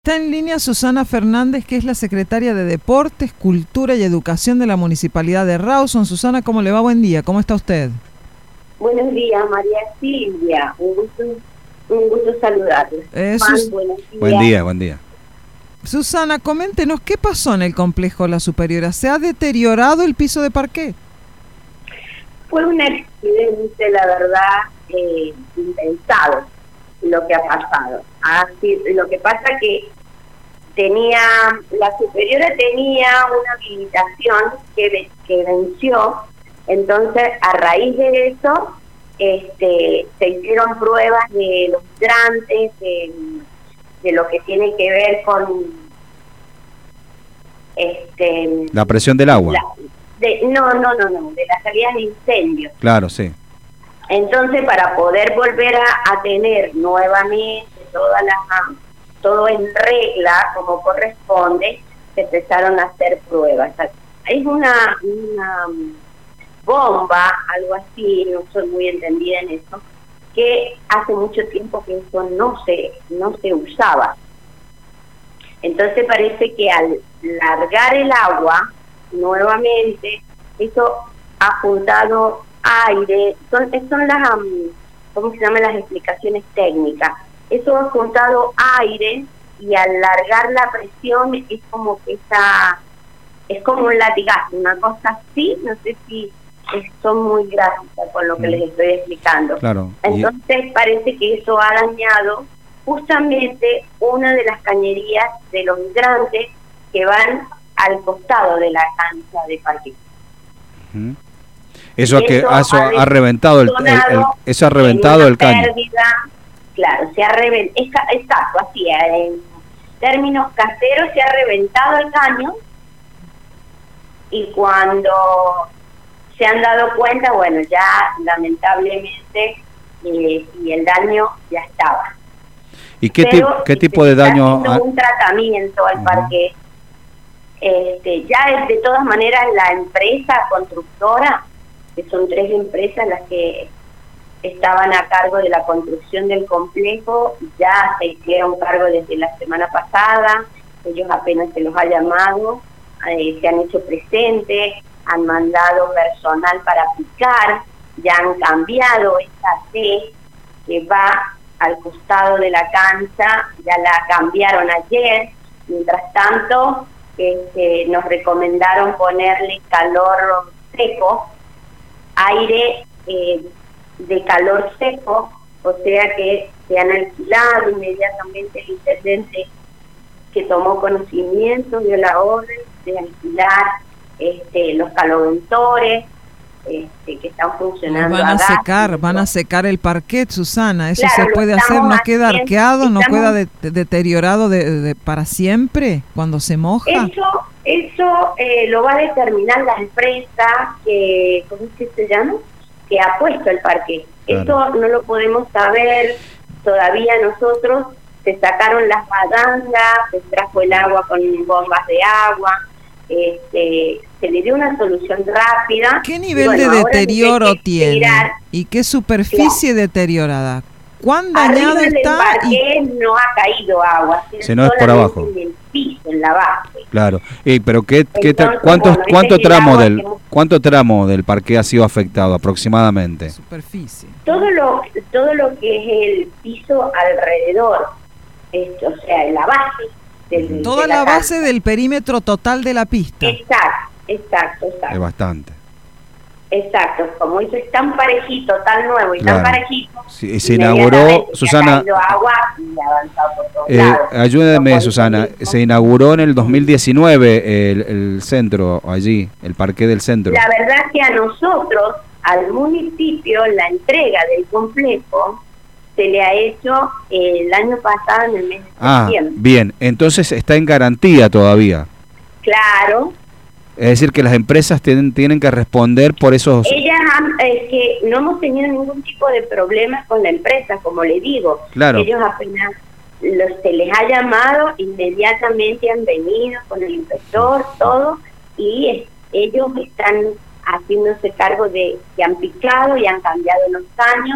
Está en línea Susana Fernández, que es la secretaria de Deportes, Cultura y Educación de la Municipalidad de Rawson. Susana, ¿cómo le va? Buen día, ¿cómo está usted? Buenos días, María Silvia. Un gusto saludarles. Buen día. Susana, coméntenos, ¿qué pasó en el complejo La Superiora? ¿Se ha deteriorado el piso de parqué? Fue un accidente, la verdad, impensado lo que ha pasado. Así, lo que pasa que La Superiora tenía una habilitación que venció, entonces a raíz de eso se hicieron pruebas de los hidrantes, de lo que tiene que ver con la presión del agua. No, de las salidas de incendios. Claro, sí. Entonces, para poder volver a tener nuevamente todo en regla, como corresponde, se empezaron a hacer pruebas. Es una bomba, algo así, no soy muy entendida en eso, que hace mucho tiempo que eso no se usaba. Entonces parece que al largar el agua nuevamente, eso ha juntado aire, son las, ¿cómo se llaman las explicaciones técnicas? Eso ha juntado aire y al largar la presión es como que es como un latigazo, una cosa así, no sé si son muy gráficas con lo que les estoy explicando. Claro. Entonces parece que eso ha dañado justamente una de las cañerías de los hidrantes que van al costado de la cancha de parque. Eso ha reventado eso ha reventado el caño. Claro, se ha reventado, exacto, así, en términos caseros se ha reventado el caño, y cuando se han dado cuenta, bueno, ya lamentablemente y el daño ya estaba. ¿Y qué tipo de daño? Un tratamiento al parque. Ya de todas maneras la empresa constructora, que son 3 empresas las que estaban a cargo de la construcción del complejo, ya se hicieron cargo desde la semana pasada. Ellos apenas se los ha llamado, se han hecho presentes, han mandado personal para picar, ya han cambiado esa T que va al costado de la cancha, ya la cambiaron ayer. Mientras tanto, nos recomendaron ponerle calor seco, aire de calor seco, o sea que se han alquilado inmediatamente. El intendente que tomó conocimiento dio la orden de alquilar los caloventores que están funcionando. Van a secar el parquet, Susana. Eso claro, se puede hacer, no queda arqueado, no queda deteriorado para siempre cuando se moja. Eso lo va a determinar la empresa que, ¿cómo es que se llama? Que ha puesto el parquet. Claro. Eso no lo podemos saber todavía nosotros. Se sacaron las badangas, se trajo el agua con bombas de agua. Se le dio una solución rápida. ¿Qué nivel de deterioro tiene? ¿Y qué superficie deteriorada? ¿Cuán dañado está? No ha caído agua, sino es por abajo. En el piso, en la base. Claro. Pero ¿cuánto tramo del parque ha sido afectado aproximadamente? Superficie. Todo lo que es el piso alrededor, o sea, la base. Toda la base del perímetro total de la pista. Exacto. Es bastante. Exacto, como eso es tan parejito, tan nuevo y tan parejito. Sí, se inauguró, Susana. Agua y ha avanzado por todos lados. Ayúdeme, Susana. Se inauguró en el 2019 el centro allí, el parque del centro. La verdad es que a nosotros, al municipio, la entrega del complejo se le ha hecho el año pasado en el mes de septiembre. Bien, entonces está en garantía todavía. Claro. Es decir, que las empresas tienen que responder por esos... Es que no hemos tenido ningún tipo de problemas con la empresa, como le digo. Claro. Ellos apenas se les ha llamado, inmediatamente han venido con el inspector, todo, y ellos están haciéndose cargo de que han picado y han cambiado los años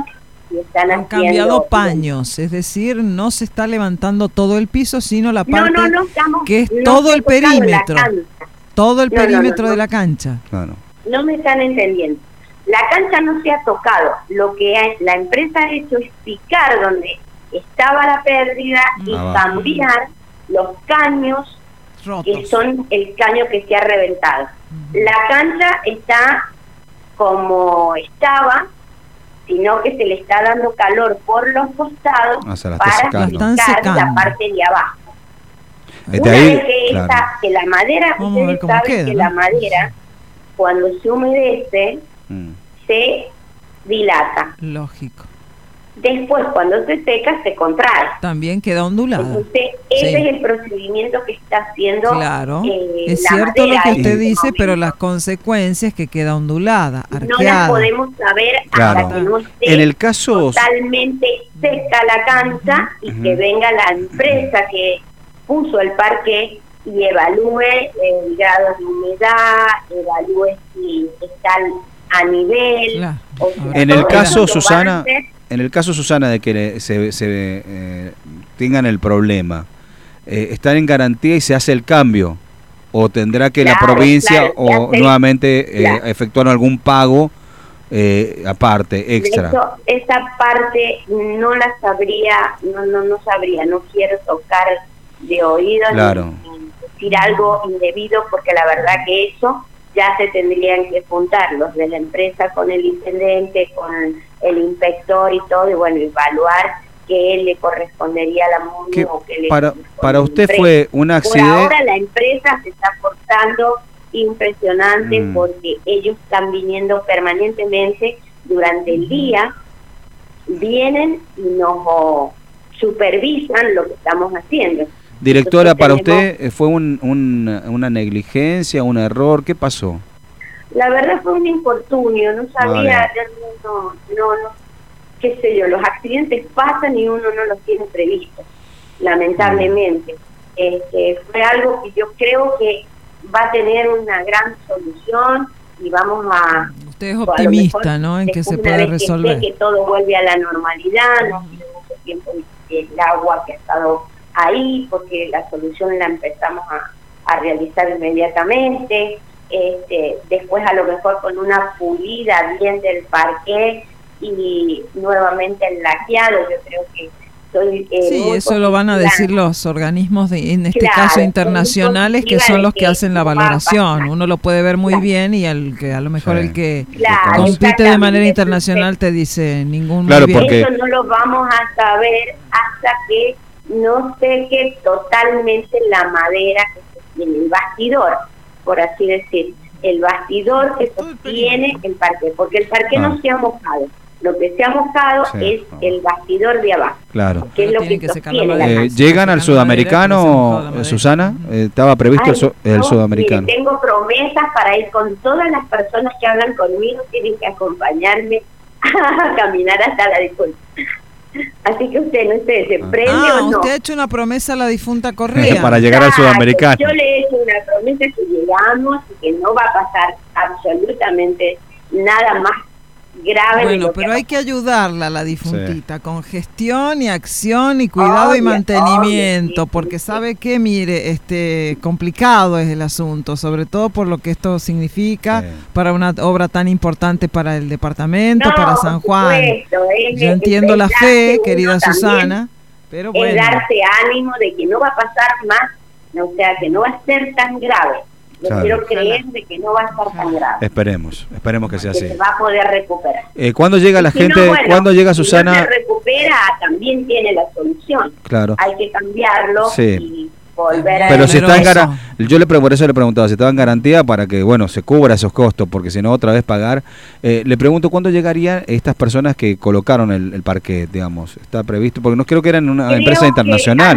y están Han cambiado paños, es decir, no se está levantando todo el piso, sino la parte que es todo el perímetro. Todo el perímetro de la cancha. No me están entendiendo. La cancha no se ha tocado. Lo que la empresa ha hecho es picar donde estaba la pérdida y cambiar los caños rotos, que son el caño que se ha reventado. La cancha está como estaba, sino que se le está dando calor por los costados para secar la parte de abajo. Una vez que la madera, ustedes saben que la madera, cuando se humedece, se dilata. Lógico. Después, cuando se seca, se contrae. También queda ondulada. Entonces, ese es el procedimiento que está haciendo. Claro, es cierto lo que usted dice, pero las consecuencias es que queda ondulada, arqueada. No las podemos saber hasta que no esté en el caso totalmente seca la cancha y que venga la empresa que puso el parque y evalúe el grado de humedad, evalúe si están a nivel. Claro. En el caso, Susana, de que se tengan el problema, ¿están en garantía y se hace el cambio? ¿O tendrá que la provincia nuevamente efectuar algún pago aparte, extra? Esa parte no la sabría, no sabría, no quiero tocar de oído ni decir algo indebido, porque la verdad que eso ya se tendrían que juntar los de la empresa con el intendente, con el inspector y todo, y bueno, evaluar que le correspondería a la MUNI o que le para usted fue un accidente. Por ahora la empresa se está portando impresionante porque ellos están viniendo permanentemente durante el día, vienen y nos supervisan lo que estamos haciendo. Directora, entonces, para usted fue una negligencia, un error, ¿qué pasó? La verdad fue un infortunio, no sabía, qué sé yo, los accidentes pasan y uno no los tiene previstos, lamentablemente. Fue algo que yo creo que va a tener una gran solución y vamos a... Usted es optimista, ¿no?, en que se pueda resolver. Que todo vuelve a la normalidad, no tiene mucho tiempo el agua que ha estado ahí, porque la solución la empezamos a realizar inmediatamente. Después a lo mejor con una pulida bien del parqué y nuevamente el laqueado, yo creo que sí, eso lo van a decir los organismos en este caso internacionales, que son los que hacen la valoración. Uno lo puede ver muy bien y el que a lo mejor el que compite de manera internacional te dice ningún muy bien. Eso no lo vamos a saber hasta que no seque totalmente la madera que sostiene el bastidor, por así decir, el bastidor que sostiene el parqué, porque el parqué no se ha mojado. Lo que se ha mojado es el bastidor de abajo. Claro. Que es lo que sostiene ¿llegan al sudamericano, Susana? ¿Estaba previsto el sudamericano? Mire, tengo promesas para ir con todas las personas que hablan conmigo, tienen que acompañarme a caminar hasta la difunta. Así que usted, no sé, ¿se prende o no? Usted ha hecho una promesa a la difunta Correa. Para llegar al sudamericano. Yo le he hecho una promesa que llegamos y que no va a pasar absolutamente nada más grave. Bueno, pero hay que ayudarla a la difuntita con gestión y acción y cuidado y mantenimiento, porque sabe que, mire, complicado es el asunto, sobre todo por lo que esto significa para una obra tan importante para el departamento, para San Juan. Yo entiendo la fe, querida Susana, pero bueno. Es darse ánimo de que no va a pasar más, o sea, que no va a ser tan grave. Yo quiero creer de que no va a estar tan grave. Esperemos que sea así. Se va a poder recuperar. ¿Cuándo llega la gente? ¿Cuándo llega Susana? Si no se recupera, también tiene la solución. Claro. Hay que cambiarlo y volver a... Pero si está en garantía, por eso le preguntaba, si estaba en garantía para que, se cubra esos costos, porque si no, otra vez pagar. Le pregunto, ¿cuándo llegarían estas personas que colocaron el parquet, digamos? ¿Está previsto? Porque no creo que eran una empresa internacional.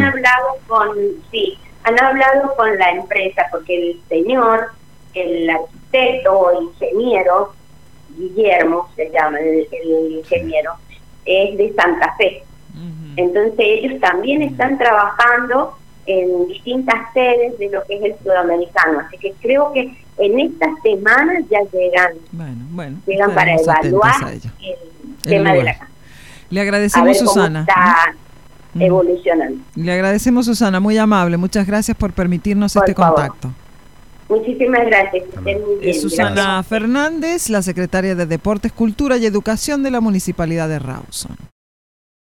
Han hablado con la empresa, porque el señor, el arquitecto o ingeniero, Guillermo se llama el ingeniero, es de Santa Fe. Entonces ellos también están trabajando en distintas sedes de lo que es el sudamericano. Así que creo que en estas semanas ya llegan para evaluar el tema de la casa. Le agradecemos, Susana. Cómo está evolucionando. Le agradecemos, Susana, muy amable. Muchas gracias por permitirnos este contacto. Muchísimas gracias. Que estén muy bien. Susana Fernández, la secretaria de Deportes, Cultura y Educación de la Municipalidad de Rawson.